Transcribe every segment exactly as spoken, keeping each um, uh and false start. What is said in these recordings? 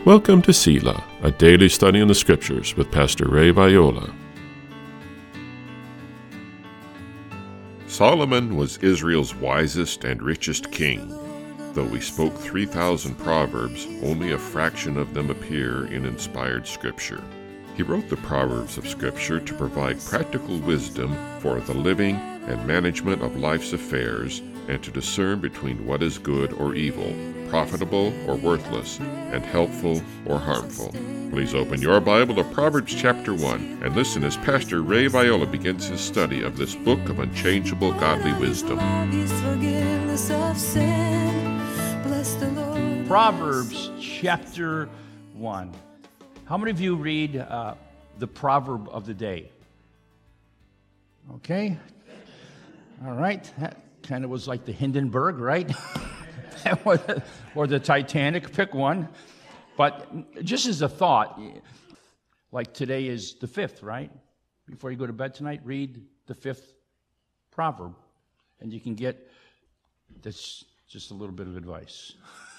Welcome to Selah, a daily study in the Scriptures with Pastor Ray Viola. Solomon was Israel's wisest and richest king. Though we spoke three thousand proverbs, only a fraction of them appear in inspired Scripture. He wrote the Proverbs of Scripture to provide practical wisdom for the living and management of life's affairs, and to discern between what is good or evil, profitable or worthless, and helpful or harmful. Please open your Bible to Proverbs chapter one and listen as Pastor Ray Viola begins his study of this book of unchangeable godly wisdom. Proverbs chapter one. How many of you read uh, the proverb of the day? Okay. All right. That kind of was like the Hindenburg, right? or, the, or the Titanic, pick one. But just as a thought, like today is the fifth, right? Before you go to bed tonight, read the fifth proverb. And you can get this, just a little bit of advice.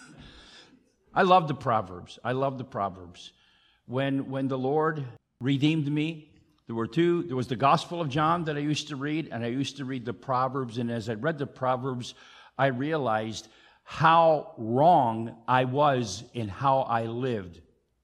I love the Proverbs. I love the Proverbs. When when the Lord redeemed me, there were two. There was the Gospel of John that I used to read, and I used to read the Proverbs. And as I read the Proverbs, I realized how wrong I was in how I lived.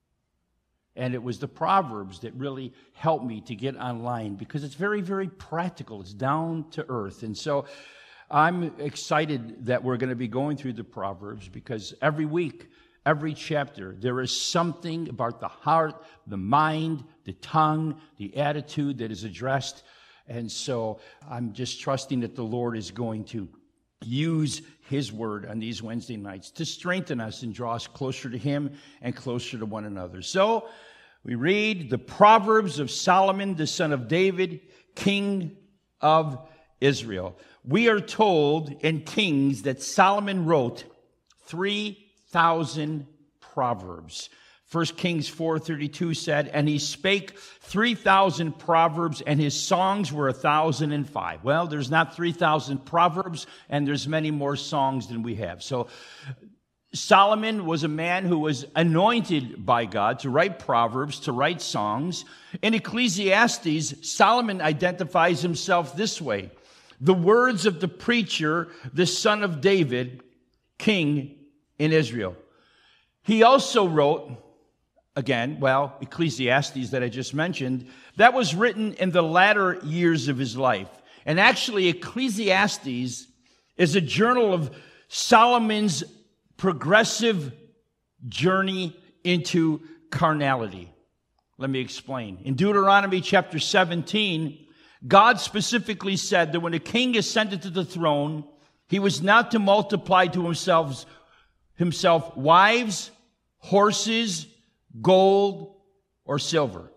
And it was the Proverbs that really helped me to get online because it's very, very practical. It's down to earth. And so I'm excited that we're going to be going through the Proverbs because every week, every chapter, there is something about the heart, the mind, the tongue, the attitude that is addressed. And so I'm just trusting that the Lord is going to use His Word on these Wednesday nights to strengthen us and draw us closer to Him and closer to one another. So we read the Proverbs of Solomon, the son of David, king of Israel. We are told in Kings that Solomon wrote three thousand proverbs. First Kings four thirty-two said, and he spake three thousand proverbs, and his songs were a thousand and five. Well, there's not three thousand proverbs, and there's many more songs than we have. So Solomon was a man who was anointed by God to write proverbs, to write songs. In Ecclesiastes, Solomon identifies himself this way: the words of the preacher, the son of David, king in Israel. He also wrote, again, well, Ecclesiastes that I just mentioned, that was written in the latter years of his life. And actually, Ecclesiastes is a journal of Solomon's progressive journey into carnality. Let me explain. In Deuteronomy chapter seventeen, God specifically said that when a king ascended to the throne, he was not to multiply to himself himself wives, horses, gold, or silver.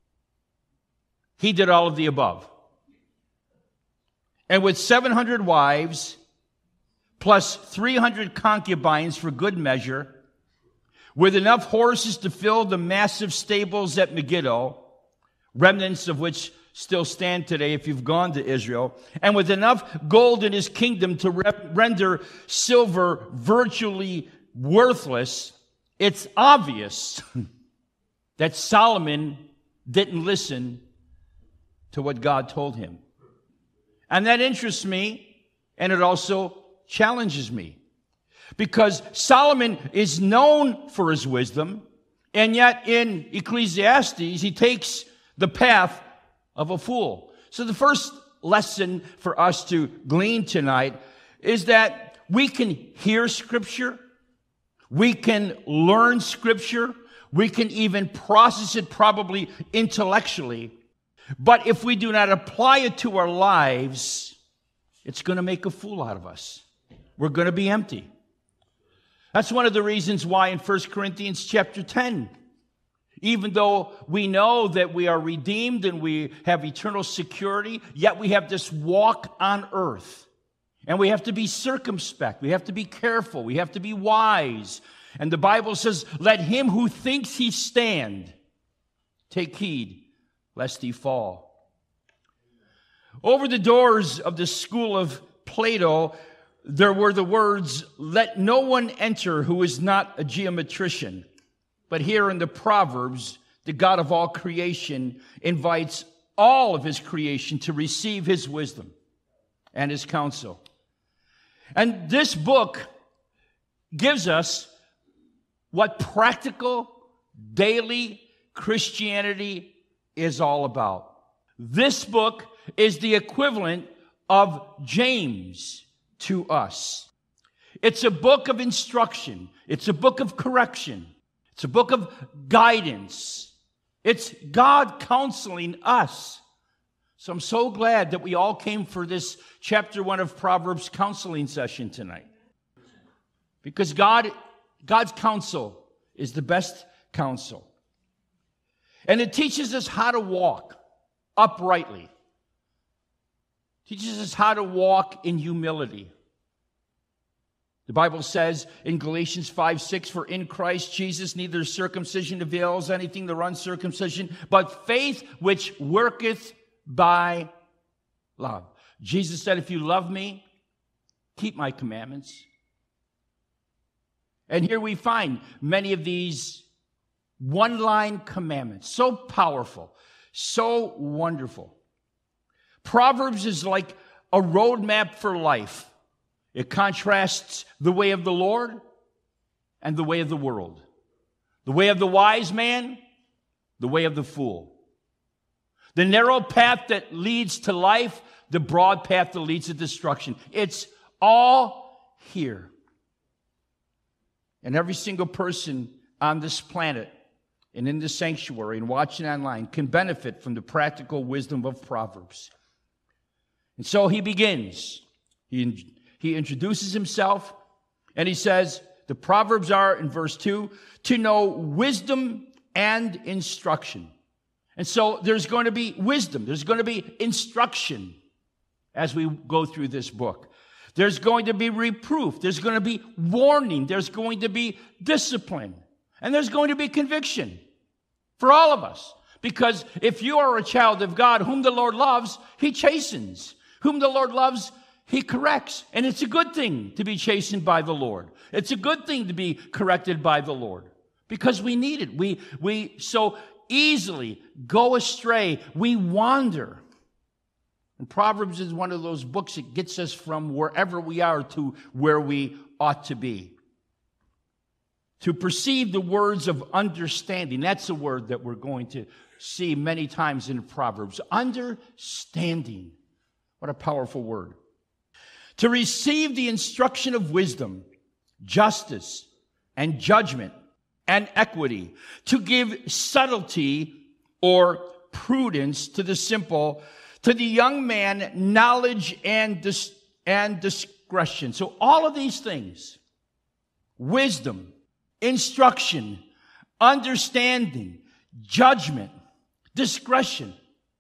He did all of the above. And with seven hundred wives, plus three hundred concubines for good measure, with enough horses to fill the massive stables at Megiddo, remnants of which still stand today if you've gone to Israel, and with enough gold in his kingdom to re- render silver virtually worthless, it's obvious that Solomon didn't listen to what God told him. And that interests me, and it also challenges me. Because Solomon is known for his wisdom, and yet in Ecclesiastes, he takes the path of a fool. So the first lesson for us to glean tonight is that we can hear Scripture, we can learn Scripture, we can even process it probably intellectually, but if we do not apply it to our lives, it's going to make a fool out of us. We're going to be empty. That's one of the reasons why in First Corinthians chapter ten, even though we know that we are redeemed and we have eternal security, yet we have this walk on earth. And we have to be circumspect. We have to be careful. We have to be wise. And the Bible says, let him who thinks he stand take heed lest he fall. Over the doors of the school of Plato, there were the words, let no one enter who is not a geometrician. But here in the Proverbs, the God of all creation invites all of his creation to receive his wisdom and his counsel. And this book gives us what practical, daily Christianity is all about. This book is the equivalent of James to us. It's a book of instruction. It's a book of correction. It's a book of guidance. It's God counseling us. So I'm so glad that we all came for this chapter one of Proverbs counseling session tonight. Because God, God's counsel is the best counsel. And it teaches us how to walk uprightly. It teaches us how to walk in humility. The Bible says in Galatians five six, for in Christ Jesus neither circumcision avails anything nor uncircumcision, but faith which worketh by love. Jesus said, if you love me, keep my commandments. And here we find many of these one-line commandments, so powerful, so wonderful. Proverbs is like a roadmap for life. It contrasts the way of the Lord and the way of the world. The way of the wise man, the way of the fool. The narrow path that leads to life, the broad path that leads to destruction. It's all here. And every single person on this planet and in the sanctuary and watching online can benefit from the practical wisdom of Proverbs. And so he begins. He, he introduces himself, and he says, the Proverbs are, in verse two, to know wisdom and instruction. And so there's going to be wisdom. There's going to be instruction as we go through this book. There's going to be reproof. There's going to be warning. There's going to be discipline. And there's going to be conviction for all of us. Because if you are a child of God, whom the Lord loves, he chastens. Whom the Lord loves, he corrects. And it's a good thing to be chastened by the Lord. It's a good thing to be corrected by the Lord. Because we need it. We, we so easily go astray. We wander. And Proverbs is one of those books that gets us from wherever we are to where we ought to be. To perceive the words of understanding. That's a word that we're going to see many times in Proverbs. Understanding. What a powerful word. To receive the instruction of wisdom, justice, and judgment, and equity. To give subtlety or prudence to the simple. To the young man, knowledge and, dis- and discretion. So all of these things, wisdom, instruction, understanding, judgment, discretion.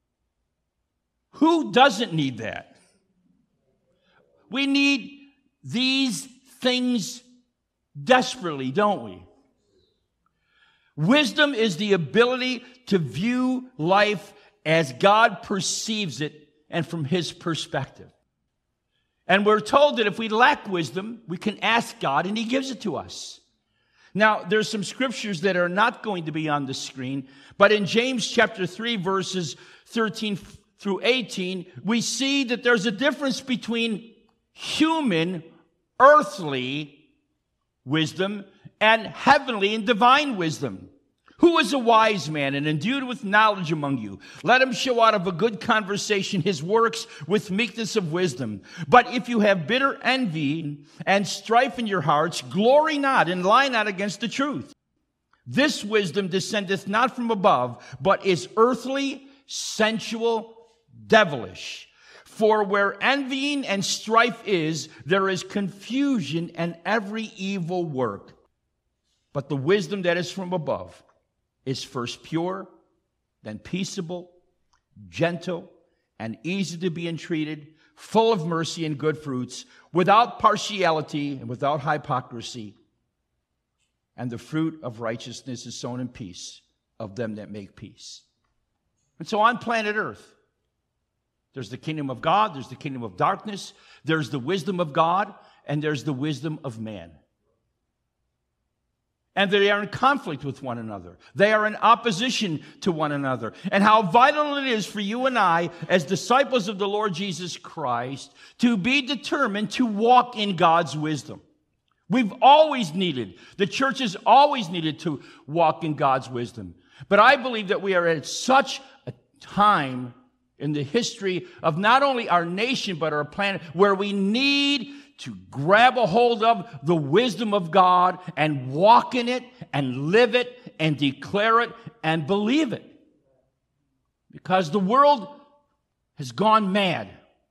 Who doesn't need that? We need these things desperately, don't we? Wisdom is the ability to view life as God perceives it and from his perspective. And we're told that if we lack wisdom, we can ask God and he gives it to us. Now, there's some scriptures that are not going to be on the screen, but in James chapter three, verses thirteen through eighteen, we see that there's a difference between human, earthly wisdom and heavenly and divine wisdom. Who is a wise man and endued with knowledge among you? Let him show out of a good conversation his works with meekness of wisdom. But if you have bitter envy and strife in your hearts, glory not and lie not against the truth. This wisdom descendeth not from above, but is earthly, sensual, devilish. For where envying and strife is, there is confusion and every evil work. But the wisdom that is from above is first pure, then peaceable, gentle, and easy to be entreated, full of mercy and good fruits, without partiality and without hypocrisy. And the fruit of righteousness is sown in peace of them that make peace. And so on planet Earth, there's the kingdom of God, there's the kingdom of darkness, there's the wisdom of God, and there's the wisdom of man. and they are in conflict with one another. They are in opposition to one another. And how vital it is for you and I, as disciples of the Lord Jesus Christ, to be determined to walk in God's wisdom. We've always needed, the church has always needed to walk in God's wisdom. But I believe that we are at such a time in the history of not only our nation, but our planet, where we need to grab a hold of the wisdom of God and walk in it and live it and declare it and believe it. Because the world has gone mad.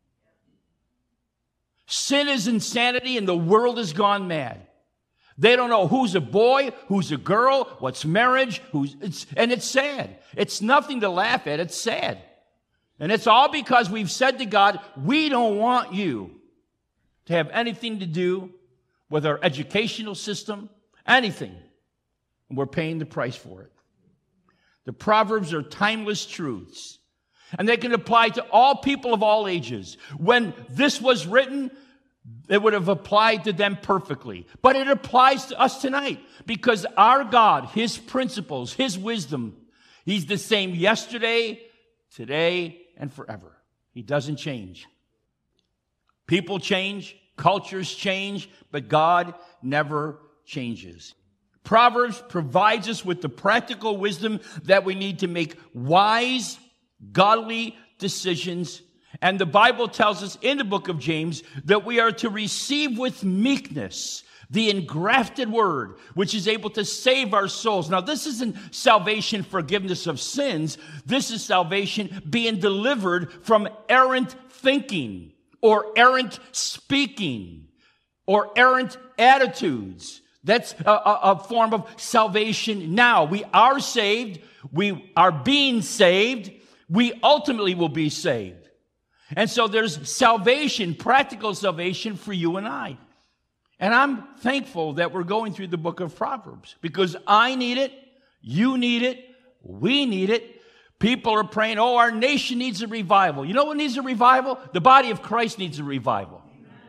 Sin is insanity and the world has gone mad. They don't know who's a boy, who's a girl, what's marriage, who's it's, and it's sad. It's nothing to laugh at, it's sad. And it's all because we've said to God, we don't want you to have anything to do with our educational system, anything. And we're paying the price for it. The Proverbs are timeless truths. And they can apply to all people of all ages. When this was written, it would have applied to them perfectly. But it applies to us tonight because our God, His principles, His wisdom, He's the same yesterday, today, and forever. He doesn't change. People change, cultures change, but God never changes. Proverbs provides us with the practical wisdom that we need to make wise, godly decisions. And the Bible tells us in the book of James that we are to receive with meekness the engrafted word, which is able to save our souls. Now, this isn't salvation, forgiveness of sins. This is salvation being delivered from errant thinking or errant speaking or errant attitudes. That's a, a, a form of salvation now. We are saved. We are being saved. We ultimately will be saved. And so there's salvation, practical salvation for you and I. And I'm thankful that we're going through the book of Proverbs because I need it, you need it, we need it. People are praying, oh, our nation needs a revival. You know what needs a revival? The body of Christ needs a revival.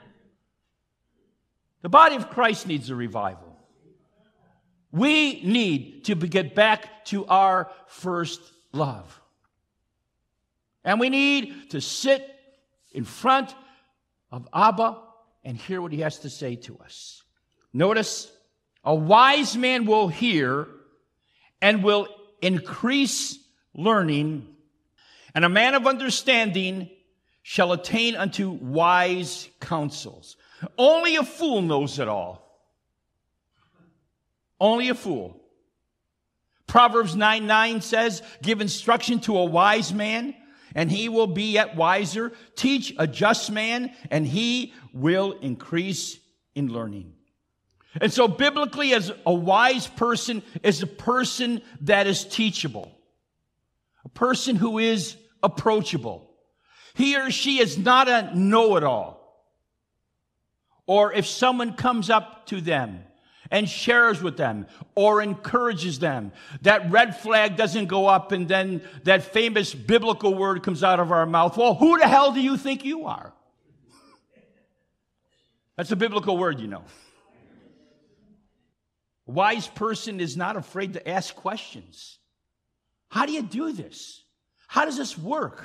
The body of Christ needs a revival. We need to get back to our first love. And we need to sit in front of Abba and hear what he has to say to us. Notice, a wise man will hear and will increase learning, and a man of understanding shall attain unto wise counsels. Only a fool knows it all. Only a fool. Proverbs nine nine says, give instruction to a wise man, and he will be yet wiser. Teach a just man, and he will increase in learning. And so biblically, as a wise person is a person that is teachable. A person who is approachable. He or she is not a know-it-all. Or if someone comes up to them and shares with them or encourages them, that red flag doesn't go up and then that famous biblical word comes out of our mouth. Well, who the hell do you think you are? That's a biblical word, you know. A wise person is not afraid to ask questions. How do you do this? How does this work?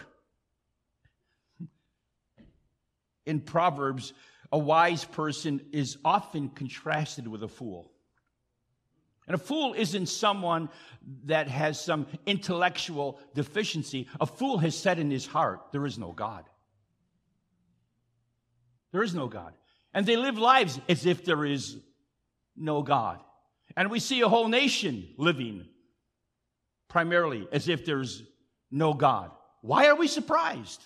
In Proverbs, a wise person is often contrasted with a fool. And a fool isn't someone that has some intellectual deficiency. A fool has said in his heart, there is no God. There is no God. And they live lives as if there is no God. And we see a whole nation living primarily as if there's no God. Why are we surprised?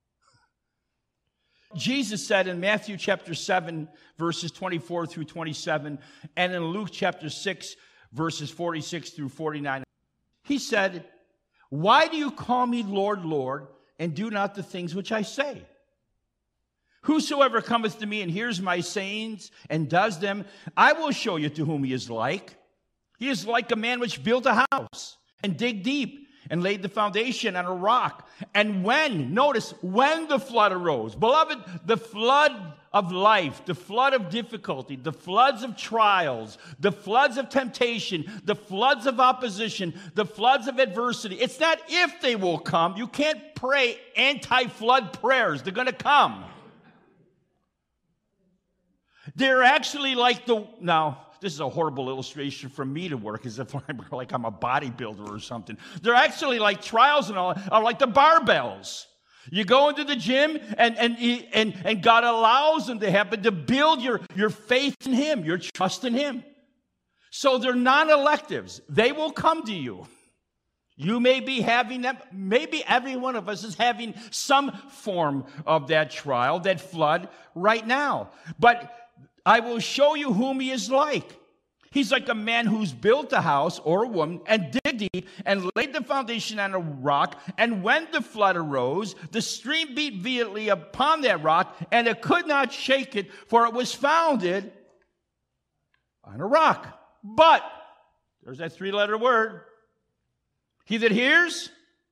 Jesus said in Matthew chapter seven, verses twenty-four through twenty-seven, and in Luke chapter six, verses forty-six through forty-nine, he said, why do you call me Lord, Lord, and do not the things which I say? Whosoever cometh to me and hears my sayings and does them, I will show you to whom he is like. He is like a man which built a house and dig deep and laid the foundation on a rock. And when, notice, when the flood arose, beloved, the flood of life, the flood of difficulty, the floods of trials, the floods of temptation, the floods of opposition, the floods of adversity. It's not if they will come. You can't pray anti-flood prayers. They're going to come. They're actually like the, now, this is a horrible illustration for me to work as if I'm like I'm a bodybuilder or something. They're actually like trials and all, are like the barbells. You go into the gym and, and, and, and God allows them to happen to build your, your faith in Him, your trust in Him. So they're non-electives. They will come to you. You may be having them, maybe every one of us is having some form of that trial, that flood right now. But I will show you whom He is like. He's like a man who's built a house or a woman and dig deep and laid the foundation on a rock. And when the flood arose, the stream beat vehemently upon that rock, and it could not shake it, for it was founded on a rock. But, there's that three-letter word, he that hears,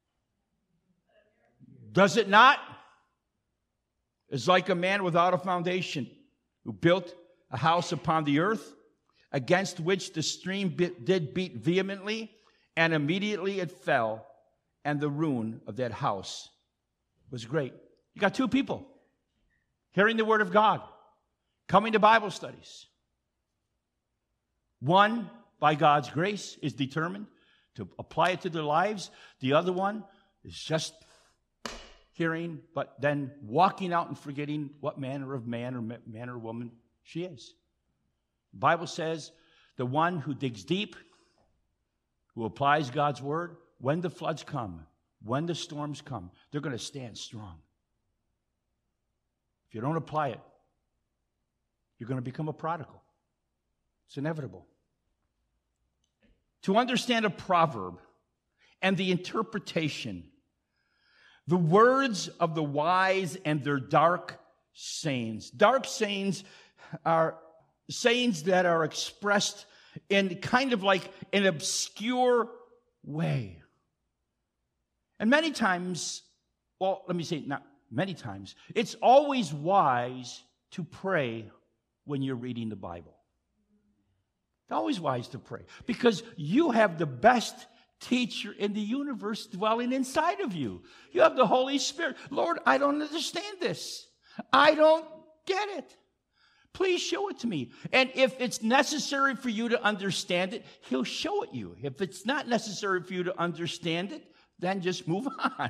does it not, is like a man without a foundation, who built a house upon the earth, against which the stream bit, did beat vehemently, and immediately it fell, and the ruin of that house was great. You got two people hearing the word of God, coming to Bible studies. One, by God's grace, is determined to apply it to their lives. The other one is just hearing, but then walking out and forgetting what manner of man or manner of woman she is. The Bible says the one who digs deep, who applies God's word, when the floods come, when the storms come, they're going to stand strong. If you don't apply it, you're going to become a prodigal. It's inevitable. To understand a proverb and the interpretation, the words of the wise and their dark sayings. Dark sayings are sayings that are expressed in kind of like an obscure way. And many times, well, let me say not many times, it's always wise to pray when you're reading the Bible. It's always wise to pray because you have the best teacher in the universe dwelling inside of you. You have the Holy Spirit. Lord, I don't understand this. I don't get it. Please show it to me. And if it's necessary for you to understand it, He'll show it you. If it's not necessary for you to understand it, then just move on.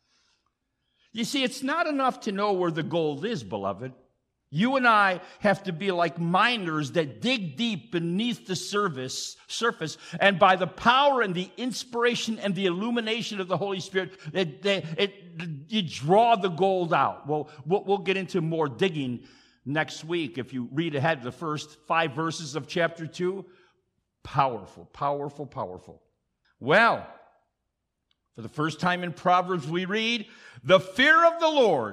You see, it's not enough to know where the gold is, beloved. You and I have to be like miners that dig deep beneath the surface, surface, and by the power and the inspiration and the illumination of the Holy Spirit, it, it, it, you draw the gold out. Well, we'll, we'll get into more digging next week. If you read ahead the first five verses of chapter two, powerful, powerful, powerful. Well, for the first time in Proverbs we read, the fear of the Lord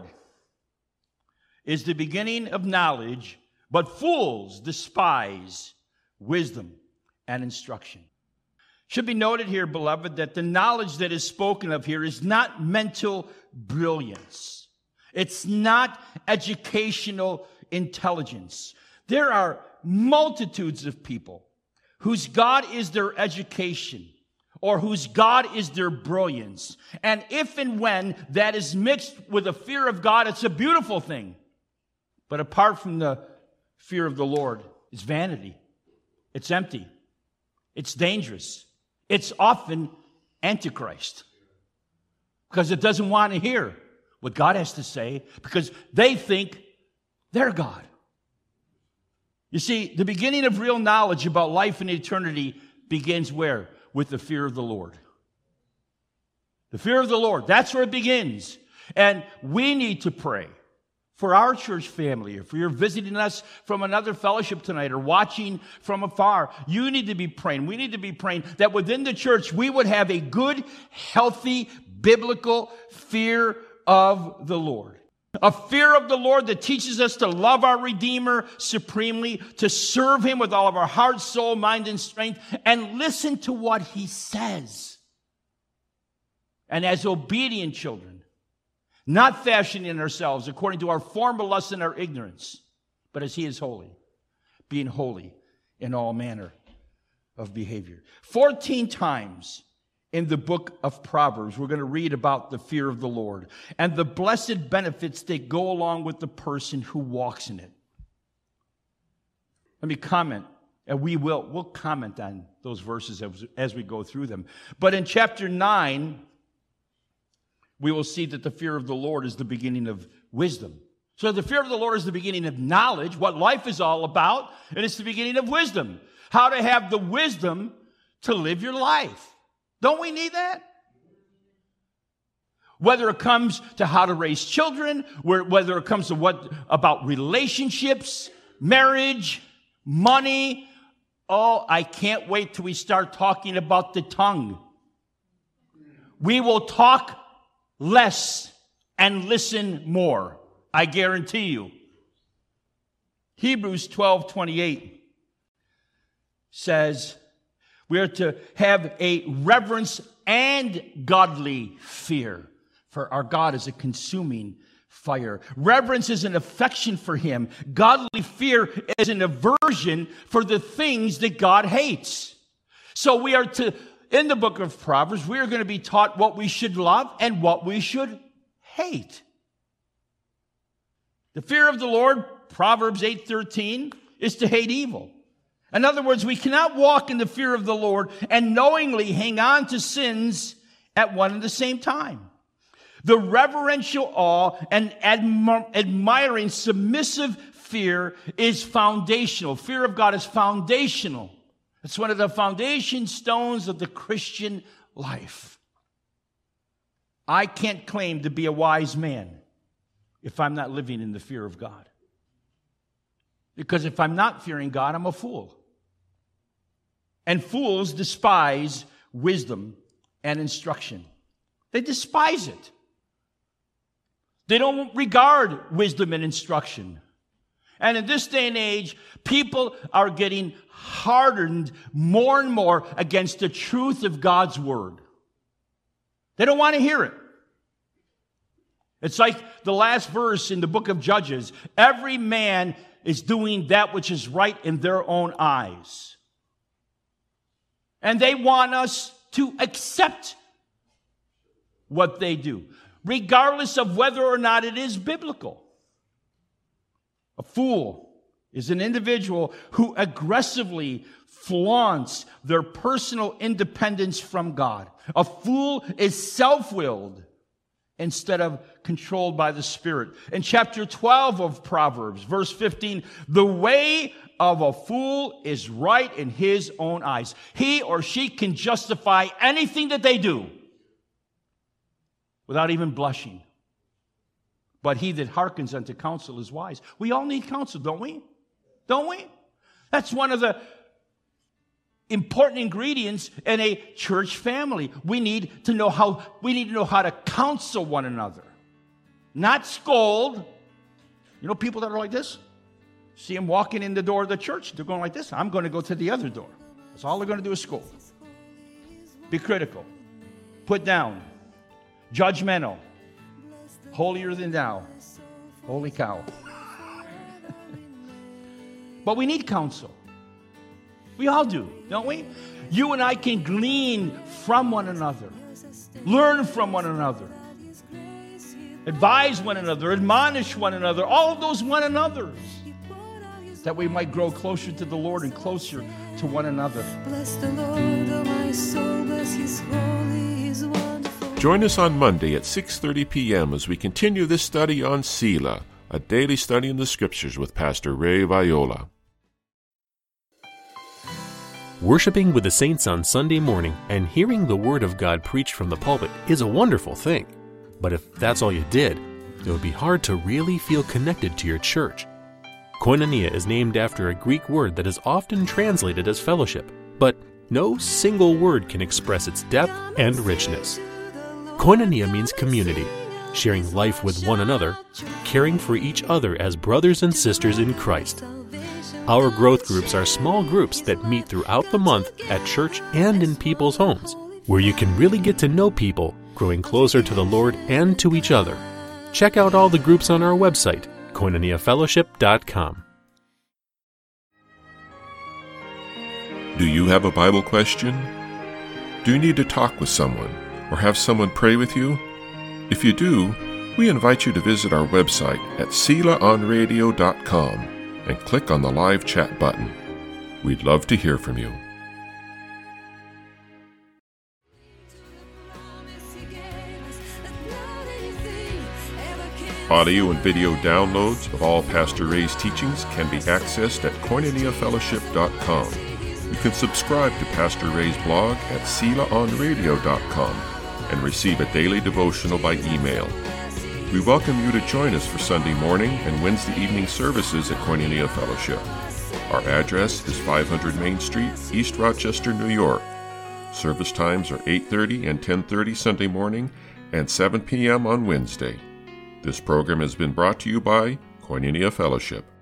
is the beginning of knowledge, but fools despise wisdom and instruction. Should be noted here, beloved, that the knowledge that is spoken of here is not mental brilliance. It's not educational intelligence. There are multitudes of people whose God is their education or whose God is their brilliance. And if and when that is mixed with a fear of God, it's a beautiful thing. But apart from the fear of the Lord, it's vanity. It's empty. It's dangerous. It's often Antichrist. Because it doesn't want to hear what God has to say because they think they're God. You see, the beginning of real knowledge about life and eternity begins where? With the fear of the Lord. The fear of the Lord. That's where it begins. And we need to pray for our church family. If you're visiting us from another fellowship tonight or watching from afar, you need to be praying. We need to be praying that within the church we would have a good, healthy, biblical fear of the Lord. A fear of the Lord that teaches us to love our Redeemer supremely, to serve Him with all of our heart, soul, mind, and strength, and listen to what He says. and as obedient children, not fashioning ourselves according to our former lusts and our ignorance, but as he is holy, being holy in all manner of behavior. Fourteen times in the book of Proverbs, we're going to read about the fear of the Lord and the blessed benefits that go along with the person who walks in it. Let me comment, and we will we'll comment on those verses as, as we go through them. But in chapter nine, we will see that the fear of the Lord is the beginning of wisdom. So the fear of the Lord is the beginning of knowledge, what life is all about, and it's the beginning of wisdom. How to have the wisdom to live your life. Don't we need that? Whether it comes to how to raise children, whether it comes to what about relationships, marriage, money. Oh, I can't wait till we start talking about the tongue. We will talk less and listen more. I guarantee you. Hebrews twelve twenty-eight says we are to have a reverence and godly fear, for our God is a consuming fire. Reverence is an affection for him. Godly fear is an aversion for the things that God hates. So we are to, in the book of Proverbs, we are going to be taught what we should love and what we should hate. The fear of the Lord, Proverbs eight thirteen, is to hate evil. In other words, we cannot walk in the fear of the Lord and knowingly hang on to sins at one and the same time. The reverential awe and admi- admiring, submissive fear is foundational. Fear of God is foundational. It's one of the foundation stones of the Christian life. I can't claim to be a wise man if I'm not living in the fear of God. Because if I'm not fearing God, I'm a fool. And fools despise wisdom and instruction. They despise it. They don't regard wisdom and instruction. And in this day and age, people are getting hardened more and more against the truth of God's word. They don't want to hear it. It's like the last verse in the book of Judges. Every man is doing that which is right in their own eyes. And they want us to accept what they do, regardless of whether or not it is biblical. A fool is an individual who aggressively flaunts their personal independence from God. A fool is self-willed instead of controlled by the Spirit. In chapter twelve of Proverbs, verse fifteen, the way of a fool is right in his own eyes. He or she can justify anything that they do without even blushing. But he that hearkens unto counsel is wise. We all need counsel, don't we? Don't we? That's one of the important ingredients in a church family. We need to know how we need to know how to counsel one another. Not scold. You know people that are like this? See them walking in the door of the church, they're going like this. I'm going to go to the other door. That's all they're going to do is scold. Be critical. Put down. Judgmental. Holier than thou. Holy cow. But we need counsel. We all do, don't we? You and I can glean from one another. Learn from one another. Advise one another. Admonish one another. All of those one another's. That we might grow closer to the Lord and closer to one another. Bless the Lord, oh my soul, bless his holy, his wonderful. Join us on Monday at six thirty p.m. as we continue this study on Selah, a daily study in the Scriptures with Pastor Ray Viola. Worshiping with the saints on Sunday morning and hearing the Word of God preached from the pulpit is a wonderful thing. But if that's all you did, it would be hard to really feel connected to your church. Koinonia is named after a Greek word that is often translated as fellowship, but no single word can express its depth and richness. Koinonia means community, sharing life with one another, caring for each other as brothers and sisters in Christ. Our growth groups are small groups that meet throughout the month at church and in people's homes, where you can really get to know people growing closer to the Lord and to each other. Check out all the groups on our website, koinonia fellowship dot com. Do you have a Bible question? Do you need to talk with someone or have someone pray with you? If you do, we invite you to visit our website at sela on radio dot com and click on the live chat button. We'd love to hear from you. Audio and video downloads of all Pastor Ray's teachings can be accessed at koinonia fellowship dot com. You can subscribe to Pastor Ray's blog at sela on radio dot com and receive a daily devotional by email. We welcome you to join us for Sunday morning and Wednesday evening services at Koinonia Fellowship. Our address is five hundred Main Street, East Rochester, New York. Service times are eight thirty and ten thirty Sunday morning and seven p.m. on Wednesday. This program has been brought to you by Koinonia Fellowship.